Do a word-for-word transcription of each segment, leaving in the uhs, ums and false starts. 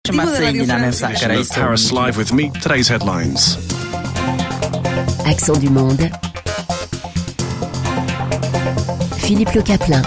Paris Live with me. Today's headlines. Accent du monde. Philippe Le Caplin.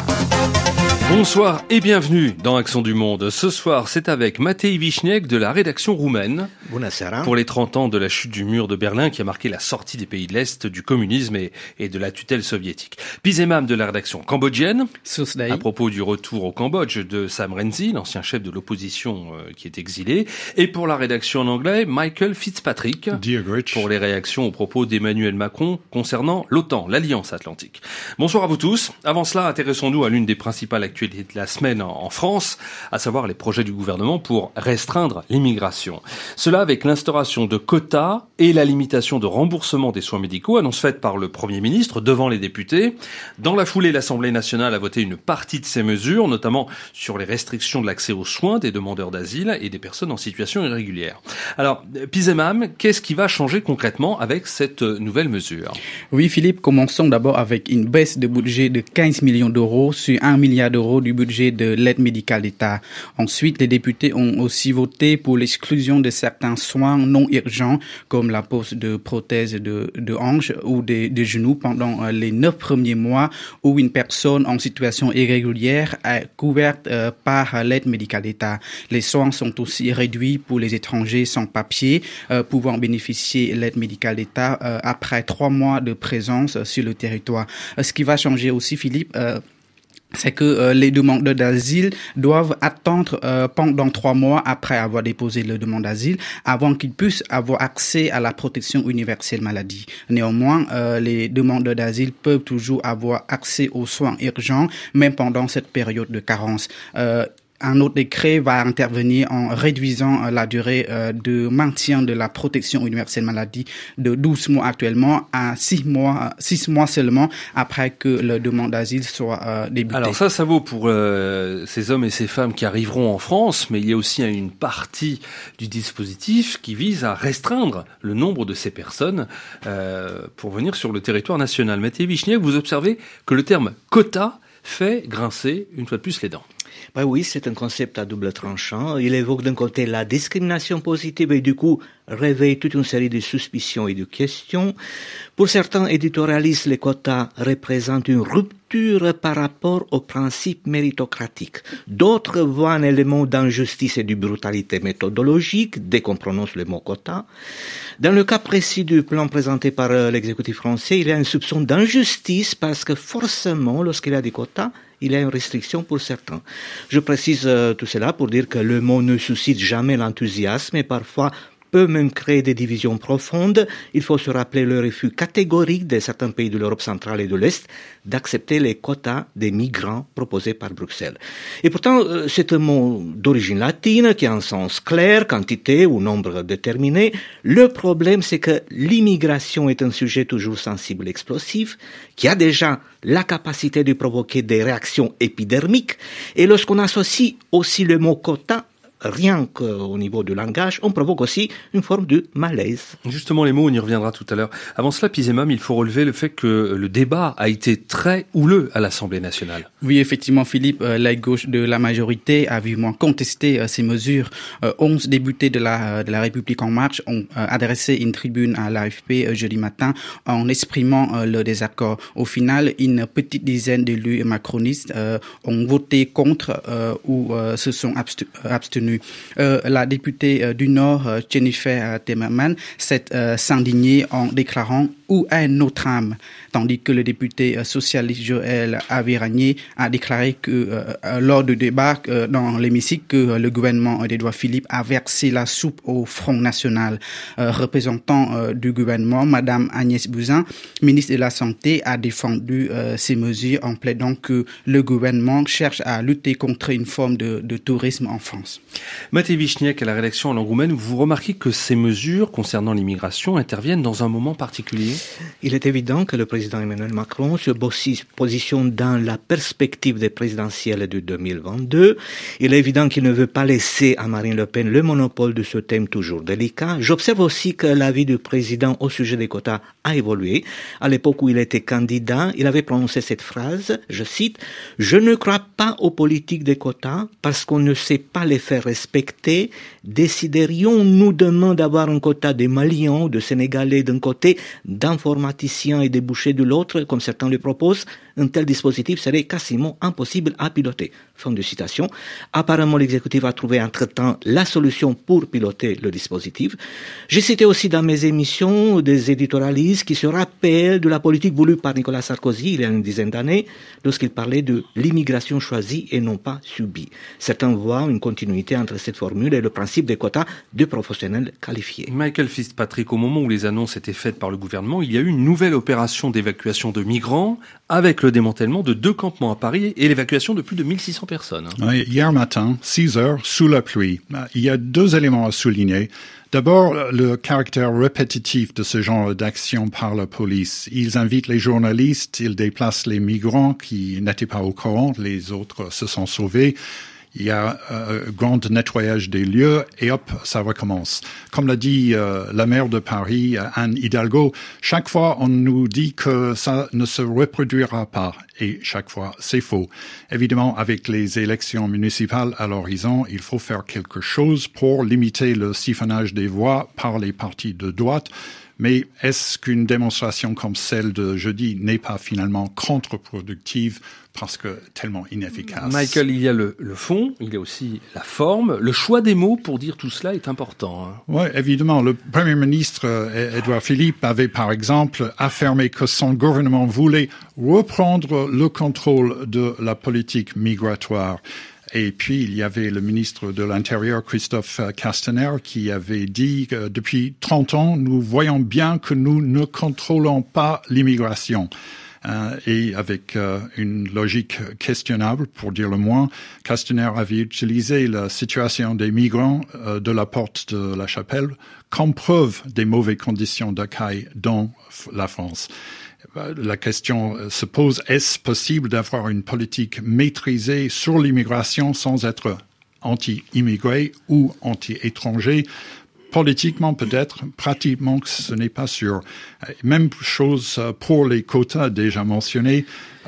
Bonsoir et bienvenue dans Accent du Monde. Ce soir, c'est avec Matej Vichniek de la rédaction roumaine. Bunăseara. Pour les trente ans de la chute du mur de Berlin qui a marqué la sortie des pays de l'Est du communisme et, et de la tutelle soviétique. Pizemam de la rédaction cambodgienne. Susdai. À propos du retour au Cambodge de Sam Rainsy, l'ancien chef de l'opposition euh, qui est exilé. Et pour la rédaction en anglais, Michael Fitzpatrick. Pour les réactions aux propos d'Emmanuel Macron concernant l'OTAN, l'Alliance Atlantique. Bonsoir à vous tous. Avant cela, intéressons-nous à l'une des principales actualités de la semaine en France, à savoir les projets du gouvernement pour restreindre l'immigration. Cela avec l'instauration de quotas et la limitation de remboursement des soins médicaux, annonce faite par le Premier ministre devant les députés. Dans la foulée, l'Assemblée nationale a voté une partie de ces mesures, notamment sur les restrictions de l'accès aux soins des demandeurs d'asile et des personnes en situation irrégulière. Alors, Pizemam, qu'est-ce qui va changer concrètement avec cette nouvelle mesure ? Oui, Philippe, commençons d'abord avec une baisse de budget de quinze millions d'euros sur un milliard d'euros du budget de l'aide médicale d'État. Ensuite, les députés ont aussi voté pour l'exclusion de certains soins non urgents, comme la pose de prothèses de, de hanches ou de, de genoux pendant les neuf premiers mois où une personne en situation irrégulière est couverte euh, par l'aide médicale d'État. Les soins sont aussi réduits pour les étrangers sans papier, euh, pouvant bénéficier de l'aide médicale d'État euh, après trois mois de présence sur le territoire. Euh, ce qui va changer aussi, Philippe, euh, c'est que euh, les demandeurs d'asile doivent attendre euh, pendant trois mois après avoir déposé leur demande d'asile avant qu'ils puissent avoir accès à la protection universelle maladie. Néanmoins, euh, les demandeurs d'asile peuvent toujours avoir accès aux soins urgents, même pendant cette période de carence. Euh, Un autre décret va intervenir en réduisant la durée de maintien de la protection universelle maladie de douze mois actuellement à six mois, six mois seulement après que la demande d'asile soit euh, débutée. Alors ça, ça vaut pour euh, ces hommes et ces femmes qui arriveront en France, mais il y a aussi une partie du dispositif qui vise à restreindre le nombre de ces personnes euh, pour venir sur le territoire national. Matej Vichniek, vous observez que le terme quota fait grincer une fois de plus les dents. Ben oui, c'est un concept à double tranchant. Il évoque d'un côté la discrimination positive et du coup réveille toute une série de suspicions et de questions. Pour certains éditorialistes, les quotas représentent une rupture par rapport au principe méritocratique. D'autres voient un élément d'injustice et de brutalité méthodologique dès qu'on prononce le mot quota. Dans le cas précis du plan présenté par l'exécutif français, il y a une soupçon d'injustice parce que forcément, lorsqu'il y a des quotas, il y a une restriction pour certains. Je précise euh, tout cela pour dire que le mot ne suscite jamais l'enthousiasme et parfois peut même créer des divisions profondes. Il faut se rappeler le refus catégorique de certains pays de l'Europe centrale et de l'Est d'accepter les quotas des migrants proposés par Bruxelles. Et pourtant, euh, c'est un mot d'origine latine qui a un sens clair, quantité ou nombre déterminé. Le problème, c'est que l'immigration est un sujet toujours sensible et explosif, qui a déjà la capacité de provoquer des réactions épidermiques. Et lorsqu'on associe aussi le mot quota, rien qu'au niveau du langage, on provoque aussi une forme de malaise. Justement, les mots, on y reviendra tout à l'heure. Avant cela, Pizemam, il faut relever le fait que le débat a été très houleux à l'Assemblée nationale. Oui, effectivement, Philippe, euh, la gauche de la majorité a vivement contesté euh, ces mesures. Euh, onze députés de la, de la République en marche ont euh, adressé une tribune à l'A F P euh, jeudi matin en exprimant euh, leur désaccord. Au final, une petite dizaine d'élus macronistes euh, ont voté contre euh, ou euh, se sont abstu- abstenus. Euh, la députée euh, du Nord, euh, Jennifer Timmermans, s'est euh, s'indignée en déclarant « Où est notre âme ?» tandis que le député euh, socialiste Joël Aviragnet a déclaré que euh, lors du débat euh, dans l'hémicycle que euh, le gouvernement d'Édouard Philippe a versé la soupe au Front National. Euh, représentant euh, du gouvernement, Madame Agnès Buzyn, ministre de la Santé, a défendu euh, ces mesures en plaidant que le gouvernement cherche à lutter contre une forme de, de tourisme en France. Matej Vichniek, à la rédaction en langue roumaine, vous remarquez que ces mesures concernant l'immigration interviennent dans un moment particulier ? Il est évident que le président Emmanuel Macron se positionne dans la perspective des présidentielles de deux mille vingt-deux. Il est évident qu'il ne veut pas laisser à Marine Le Pen le monopole de ce thème toujours délicat. J'observe aussi que l'avis du président au sujet des quotas a évolué. À l'époque où il était candidat, il avait prononcé cette phrase, je cite, « Je ne crois pas aux politiques des quotas parce qu'on ne sait pas les faire respectée, déciderions-nous demain d'avoir un quota de Maliens, de Sénégalais d'un côté, d'informaticiens et de bouchers de l'autre, comme certains le proposent, un tel dispositif serait quasiment impossible à piloter. Fin de citation. Apparemment, l'exécutif a trouvé entre-temps la solution pour piloter le dispositif. J'ai cité aussi dans mes émissions des éditorialistes qui se rappellent de la politique voulue par Nicolas Sarkozy il y a une dizaine d'années, lorsqu'il parlait de l'immigration choisie et non pas subie. Certains voient une continuité entre cette formule et le principe des quotas de professionnels qualifiés. Michael Fitzpatrick, au moment où les annonces étaient faites par le gouvernement, il y a eu une nouvelle opération d'évacuation de migrants avec le démantèlement de deux campements à Paris et l'évacuation de plus de mille six cents personnes. Oui, hier matin, six heures, sous la pluie. Il y a deux éléments à souligner. D'abord, le caractère répétitif de ce genre d'action par la police. Ils invitent les journalistes, ils déplacent les migrants qui n'étaient pas au courant, les autres se sont sauvés. Il y a un grand nettoyage des lieux et hop, ça recommence. Comme l'a dit euh, la maire de Paris, Anne Hidalgo, chaque fois on nous dit que ça ne se reproduira pas et chaque fois c'est faux. Évidemment, avec les élections municipales à l'horizon, il faut faire quelque chose pour limiter le siphonnage des voix par les partis de droite. Mais est-ce qu'une démonstration comme celle de jeudi n'est pas finalement contre-productive parce que tellement inefficace? Michael, il y a le, le fond, il y a aussi la forme. Le choix des mots pour dire tout cela est important. Hein. Oui, évidemment. Le Premier ministre, Édouard Philippe, avait par exemple affirmé que son gouvernement voulait reprendre le contrôle de la politique migratoire. Et puis, il y avait le ministre de l'Intérieur, Christophe Castaner, qui avait dit que depuis trente ans, nous voyons bien que nous ne contrôlons pas l'immigration. Euh, et avec euh, une logique questionnable, pour dire le moins, Castaner avait utilisé la situation des migrants euh, de la porte de la Chapelle comme preuve des mauvaises conditions d'accueil dans la France. La question se pose, est-ce possible d'avoir une politique maîtrisée sur l'immigration sans être anti-immigré ou anti-étranger? Politiquement peut-être, pratiquement ce n'est pas sûr. Même chose pour les quotas déjà mentionnés.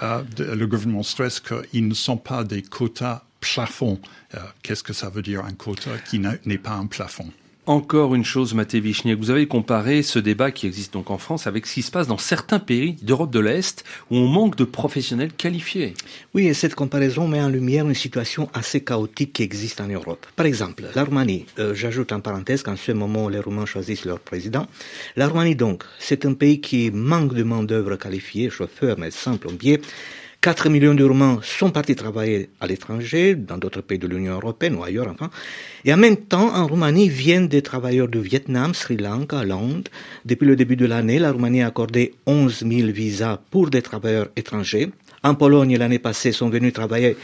Le gouvernement stresse qu'ils ne sont pas des quotas plafonds. Qu'est-ce que ça veut dire un quota qui n'est pas un plafond? Encore une chose, Mathé Vichniac, vous avez comparé ce débat qui existe donc en France avec ce qui se passe dans certains pays d'Europe de l'Est où on manque de professionnels qualifiés. Oui, et cette comparaison met en lumière une situation assez chaotique qui existe en Europe. Par exemple, la Roumanie, euh, j'ajoute en parenthèse qu'en ce moment les Roumains choisissent leur président. La Roumanie donc, c'est un pays qui manque de main-d'œuvre qualifiée, chauffeurs, médecins, plombiers. quatre millions de Roumains sont partis travailler à l'étranger, dans d'autres pays de l'Union européenne ou ailleurs, enfin. Et en même temps, en Roumanie viennent des travailleurs du Vietnam, Sri Lanka, l'Inde. Depuis le début de l'année, la Roumanie a accordé onze mille visas pour des travailleurs étrangers. En Pologne, l'année passée, sont venus travailler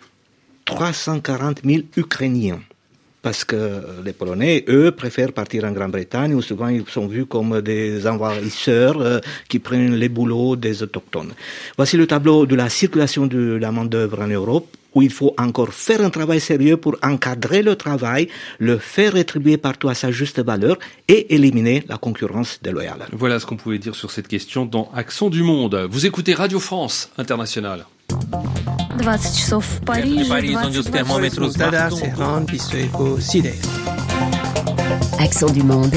trois cent quarante mille Ukrainiens. Parce que les Polonais, eux, préfèrent partir en Grande-Bretagne où souvent ils sont vus comme des envahisseurs euh, qui prennent les boulots des autochtones. Voici le tableau de la circulation de la main-d'œuvre en Europe où il faut encore faire un travail sérieux pour encadrer le travail, le faire rétribuer partout à sa juste valeur et éliminer la concurrence déloyale. Voilà ce qu'on pouvait dire sur cette question dans Accent du Monde. Vous écoutez Radio France Internationale. двадцать часов в Париже, двадцать Accent du monde.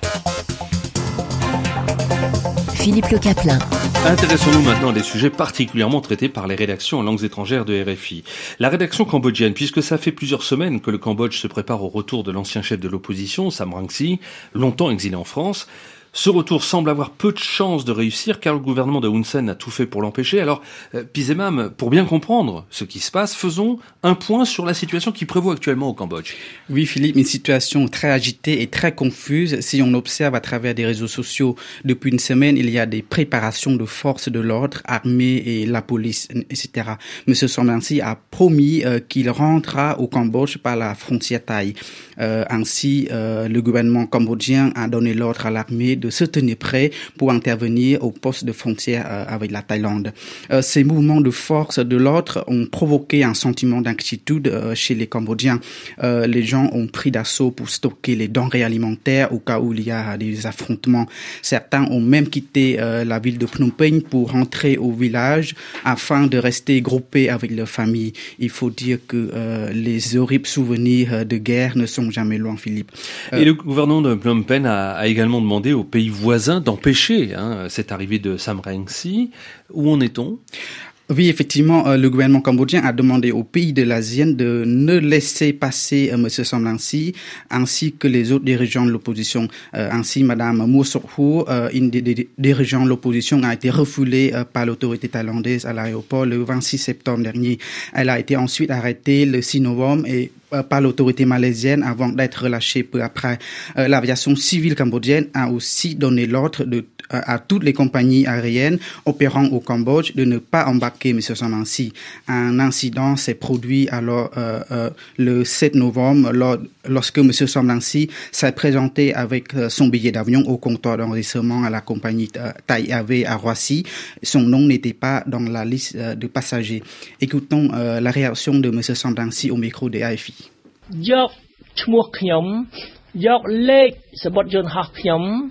Philippe Le Caplin. Intéressons-nous maintenant à des sujets particulièrement traités par les rédactions en langues étrangères de R F I. La rédaction cambodgienne, puisque ça fait plusieurs semaines que le Cambodge se prépare au retour de l'ancien chef de l'opposition, Sam Rainsy, longtemps exilé en France. Ce retour semble avoir peu de chances de réussir car le gouvernement de Hun Sen a tout fait pour l'empêcher. Alors, euh, Pizemam, pour bien comprendre ce qui se passe, faisons un point sur la situation qui prévaut actuellement au Cambodge. Oui, Philippe, une situation très agitée et très confuse. Si on observe à travers des réseaux sociaux, depuis une semaine, il y a des préparations de forces de l'ordre, armée et la police, et cetera. Monsieur Sam Rainsy a promis euh, qu'il rentrera au Cambodge par la frontière thaï. Euh, ainsi, euh, le gouvernement cambodgien a donné l'ordre à l'armée de de se tenir prêt pour intervenir au poste de frontière euh, avec la Thaïlande. Euh, ces mouvements de force de l'ordre ont provoqué un sentiment d'inquiétude euh, chez les Cambodgiens. Euh, les gens ont pris d'assaut pour stocker les denrées alimentaires au cas où il y a des affrontements. Certains ont même quitté euh, la ville de Phnom Penh pour rentrer au village afin de rester groupés avec leur famille. Il faut dire que euh, les horribles souvenirs de guerre ne sont jamais loin, Philippe. Euh, Et le gouvernement de Phnom Penh a, a également demandé aux pays voisins d'empêcher hein, cette arrivée de Sam Rainsy. Où en est-on ? Oui, effectivement, euh, le gouvernement cambodgien a demandé aux pays de l'ASEAN de ne laisser passer euh, M. Sam Rainsy ainsi que les autres dirigeants de l'opposition. Euh, ainsi, Mme Muo Sok-hu, euh, une des, des dirigeants de l'opposition, a été refoulée euh, par l'autorité thaïlandaise à l'aéroport le vingt-six septembre dernier. Elle a été ensuite arrêtée le six novembre et euh, par l'autorité malaisienne avant d'être relâchée peu après. Euh, l'aviation civile cambodgienne a aussi donné l'ordre de à toutes les compagnies aériennes opérant au Cambodge de ne pas embarquer M. Sam Rainsy. Un incident s'est produit alors euh, euh, le sept novembre lors, lorsque M. Sam Rainsy s'est présenté avec euh, son billet d'avion au comptoir d'enregistrement à la compagnie euh, Thai Airways à Roissy. Son nom n'était pas dans la liste euh, de passagers. Écoutons euh, la réaction de M. Sam Rainsy au micro de A F I. Yok chmuh knyom, yok lek sabot yon hah knyom.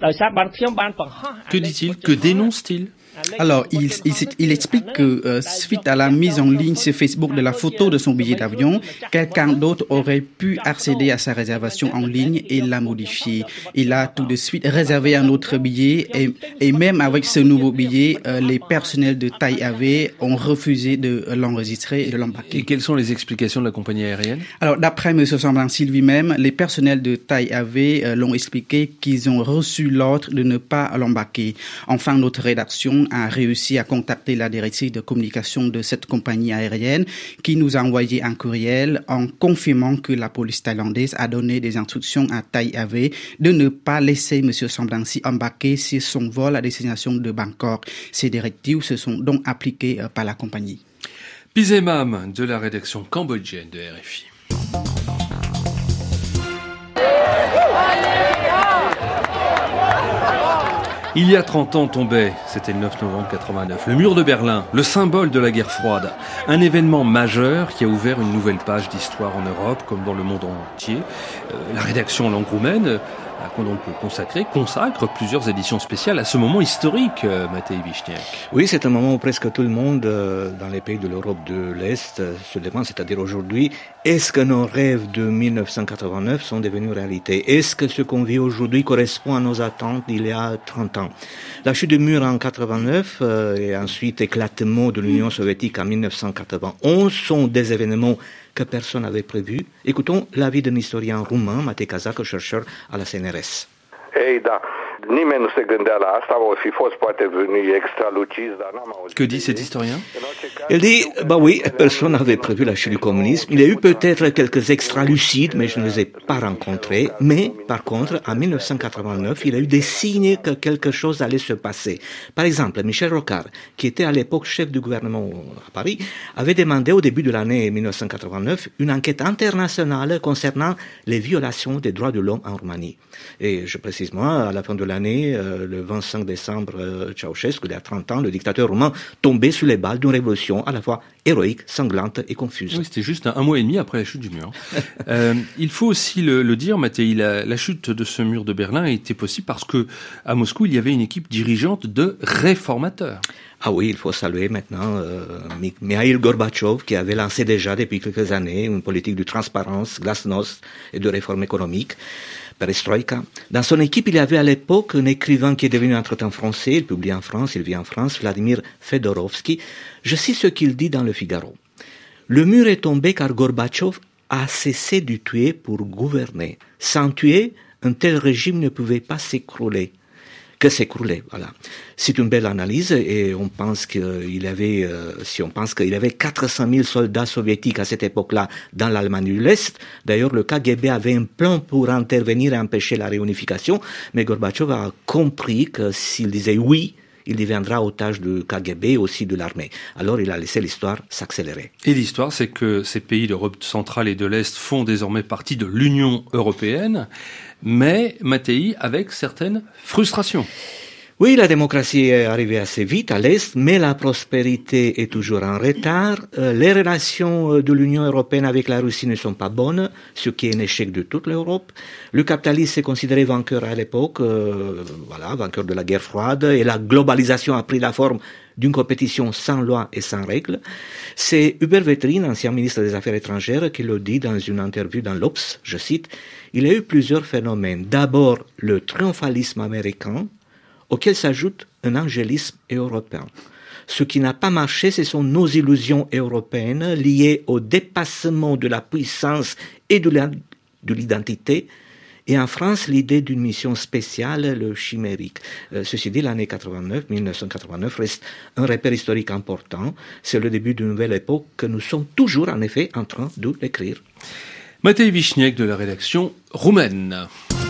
Que dit-il? Que dénonce-t-il? Alors, il, il, il explique que euh, suite à la mise en ligne sur Facebook de la photo de son billet d'avion, quelqu'un d'autre aurait pu accéder à sa réservation en ligne et la modifier. Il a tout de suite réservé un autre billet et, et même avec ce nouveau billet, euh, les personnels de Thai Airways ont refusé de l'enregistrer et de l'embarquer. Et quelles sont les explications de la compagnie aérienne? Alors, d'après M. Sam Rainsy lui-même, les personnels de Thai Airways euh, l'ont expliqué qu'ils ont reçu l'ordre de ne pas l'embarquer. Enfin, notre rédaction a réussi à contacter la directrice de communication de cette compagnie aérienne qui nous a envoyé un courriel en confirmant que la police thaïlandaise a donné des instructions à Thai Airways de ne pas laisser M. Sam Rainsy embarquer sur son vol à destination de Bangkok. Ces directives se sont donc appliquées par la compagnie. Pizemam de la rédaction cambodgienne de R F I. Il y a trente ans tombait, c'était le neuf novembre quatre-vingt-neuf, le mur de Berlin, le symbole de la guerre froide. Un événement majeur qui a ouvert une nouvelle page d'histoire en Europe comme dans le monde entier. Euh, la rédaction en langue roumaine a donc consacré, consacre plusieurs éditions spéciales à ce moment historique, euh, Matei Vichniac. Oui, c'est un moment où presque tout le monde euh, dans les pays de l'Europe de l'Est euh, se demande, c'est-à-dire aujourd'hui, est-ce que nos rêves de mille neuf cent quatre-vingt-neuf sont devenus réalité? Est-ce que ce qu'on vit aujourd'hui correspond à nos attentes d'il y a trente ans? La chute du mur en quatre-vingt-neuf euh, et ensuite éclatement de l'Union soviétique en mille neuf cent quatre-vingt-onze sont des événements que personne n'avait prévu. Écoutons l'avis d'un historien roumain, Matei Kazak, chercheur à la C N R S. Ei, da. Nimeni nu se gândea la asta, o fi fost poate veni extra lucis, dar n-am auzit. Que dit cet historien? Il dit, bah oui, personne n'avait prévu la chute du communisme. Il y a eu peut-être quelques extra lucides, mais je ne les ai pas rencontrés. Mais, par contre, en mille neuf cent quatre-vingt-neuf, il y a eu des signes que quelque chose allait se passer. Par exemple, Michel Rocard, qui était à l'époque chef du gouvernement à Paris, avait demandé au début de l'année mille neuf cent quatre-vingt-neuf une enquête internationale concernant les violations des droits de l'homme en Roumanie. Et je précise moi, à la fin de l'année, euh, le vingt-cinq décembre, euh, Ceausescu, il y a trente ans, le dictateur roumain tombait sous les balles d'une révolution à la fois héroïque, sanglante et confuse. Oui, c'était juste un, un mois et demi après la chute du mur. euh, il faut aussi le, le dire, Matei, la, la chute de ce mur de Berlin a été possible parce que à Moscou, il y avait une équipe dirigeante de réformateurs. Ah oui, il faut saluer maintenant euh, Mikhaïl Gorbatchev, qui avait lancé déjà depuis quelques années une politique de transparence, glasnost et de réforme économique. Perestroïka. Dans son équipe, il y avait à l'époque un écrivain qui est devenu entre-temps français, il publie en France, il vit en France, Vladimir Fedorovski. Je cite ce qu'il dit dans le Figaro. Le mur est tombé car Gorbatchev a cessé de tuer pour gouverner. Sans tuer, un tel régime ne pouvait pas s'écrouler. Que s'écrouler, voilà. C'est une belle analyse et on pense qu'il y avait, euh, si on pense qu'il y avait quatre cent mille soldats soviétiques à cette époque-là dans l'Allemagne de l'Est. D'ailleurs, le K G B avait un plan pour intervenir et empêcher la réunification, mais Gorbatchev a compris que s'il disait oui, il deviendra otage du K G B, aussi de l'armée. Alors il a laissé l'histoire s'accélérer. Et l'histoire, c'est que ces pays d'Europe centrale et de l'Est font désormais partie de l'Union européenne. mais Mattei avec certaines frustrations. Oui, la démocratie est arrivée assez vite à l'Est, mais la prospérité est toujours en retard. Euh, les relations de l'Union européenne avec la Russie ne sont pas bonnes, ce qui est un échec de toute l'Europe. Le capitalisme est considéré vainqueur à l'époque, euh, voilà, vainqueur de la guerre froide, et la globalisation a pris la forme d'une compétition sans loi et sans règles. C'est Hubert Védrine, ancien ministre des Affaires étrangères, qui le dit dans une interview dans l'Obs, je cite, « Il y a eu plusieurs phénomènes. D'abord, le triomphalisme américain, auquel s'ajoute un angélisme européen. Ce qui n'a pas marché, ce sont nos illusions européennes liées au dépassement de la puissance et de l'identité. Et en France, l'idée d'une mission spéciale, le chimérique. Euh, ceci dit, l'année quatre-vingt-neuf, mille neuf cent quatre-vingt-neuf reste un repère historique important. C'est le début d'une nouvelle époque que nous sommes toujours, en effet, en train de l'écrire. Mattei Vichniac de la rédaction roumaine.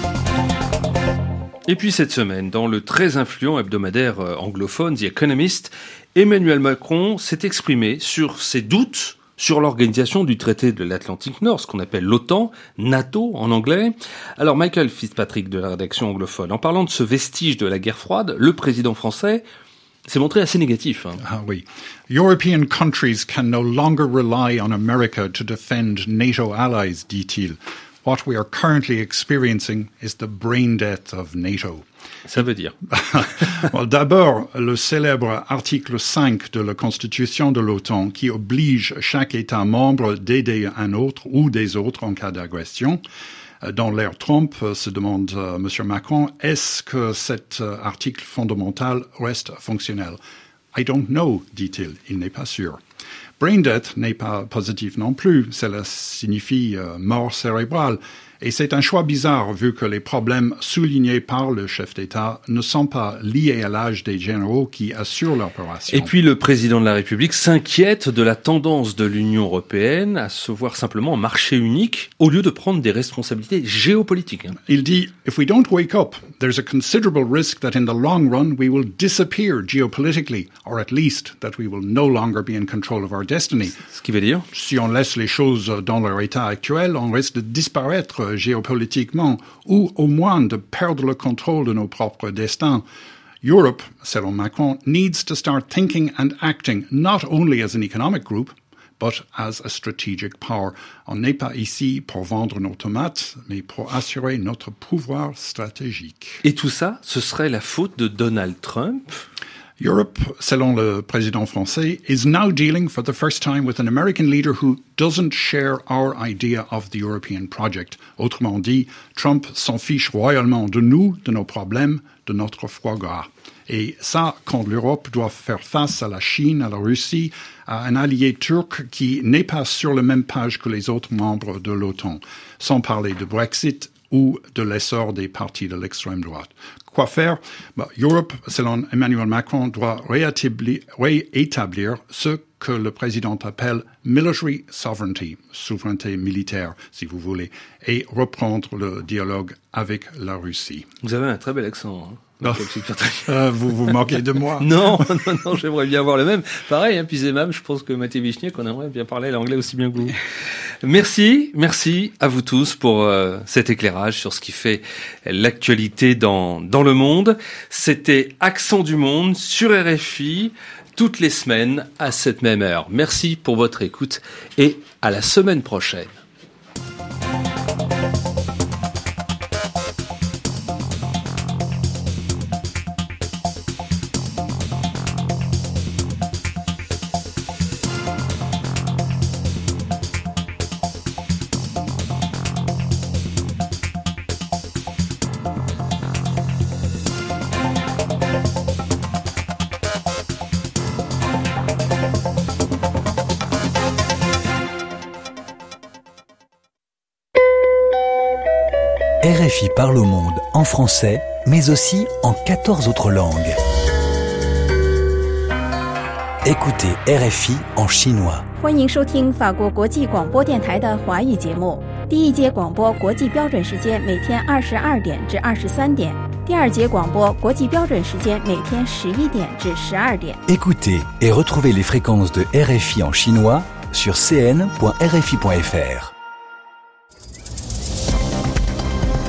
Et puis cette semaine, dans le très influent hebdomadaire anglophone The Economist, Emmanuel Macron s'est exprimé sur ses doutes sur l'organisation du traité de l'Atlantique Nord, ce qu'on appelle l'OTAN, NATO en anglais. Alors Michael Fitzpatrick de la rédaction anglophone, en parlant de ce vestige de la guerre froide, le président français s'est montré assez négatif. Hein. Ah oui. European countries can no longer rely on America to defend NATO allies, dit-il. What we are currently experiencing is the brain death of NATO. Ça veut dire well, d'abord, le célèbre article cinq de la Constitution de l'OTAN qui oblige chaque État membre d'aider un autre ou des autres en cas d'agression. Dans l'ère Trump, se demande euh, M. Macron, est-ce que cet euh, article fondamental reste fonctionnel? I don't know, dit-il, il n'est pas sûr. Brain death n'est pas positif non plus, cela signifie euh, mort cérébrale. Et c'est un choix bizarre vu que les problèmes soulignés par le chef d'État ne sont pas liés à l'âge des généraux qui assurent l'opération. Et puis le président de la République s'inquiète de la tendance de l'Union européenne à se voir simplement en marché unique au lieu de prendre des responsabilités géopolitiques. Il dit « If we don't wake up, there's a considerable risk that in the long run we will disappear geopolitically, or at least that we will no longer be in control of our destiny. » Ce qui veut dire ? Si on laisse les choses dans leur état actuel, on risque de disparaître géopolitiquement, ou au moins de perdre le contrôle de nos propres destins. Europe, selon Macron, needs to start thinking and acting not only as an economic group, but as a strategic power. On n'est pas ici pour vendre nos tomates, mais pour assurer notre pouvoir stratégique. Et tout ça, ce serait la faute de Donald Trump ? Europe, selon le président français, is now dealing for the first time with an American leader who doesn't share our idea of the European project. Autrement dit, Trump s'en fiche royalement de nous, de nos problèmes, de notre foie gras. Et ça, quand l'Europe doit faire face à la Chine, à la Russie, à un allié turc qui n'est pas sur la même page que les autres membres de l'OTAN, sans parler de Brexit ou de l'essor des partis de l'extrême droite. Quoi faire? Bah, Europe, selon Emmanuel Macron, doit réétablir, réétablir ce que le président appelle military sovereignty, souveraineté militaire, si vous voulez, et reprendre le dialogue avec la Russie. Vous avez un très bel accent, hein. Non. euh, vous vous moquez de moi? Non, non, non, j'aimerais bien avoir le même. Pareil, hein, puis c'est même, je pense que Mattei Vichniac, on aimerait bien parler l'anglais aussi bien que vous. Merci, merci à vous tous pour euh, cet éclairage sur ce qui fait l'actualité dans dans le monde. C'était Accent du Monde sur R F I, toutes les semaines à cette même heure. Merci pour votre écoute et à la semaine prochaine. R F I parle au monde en français, mais aussi en quatorze autres langues. Écoutez R F I en chinois. 欢迎收听法国国际广播电台的华语节目。第一节广播国际标准时间每天二十二点至二十三点，第二节广播国际标准时间每天十一点至十二点。 Écoutez et retrouvez les fréquences de R F I en chinois sur c n point r f i point f r.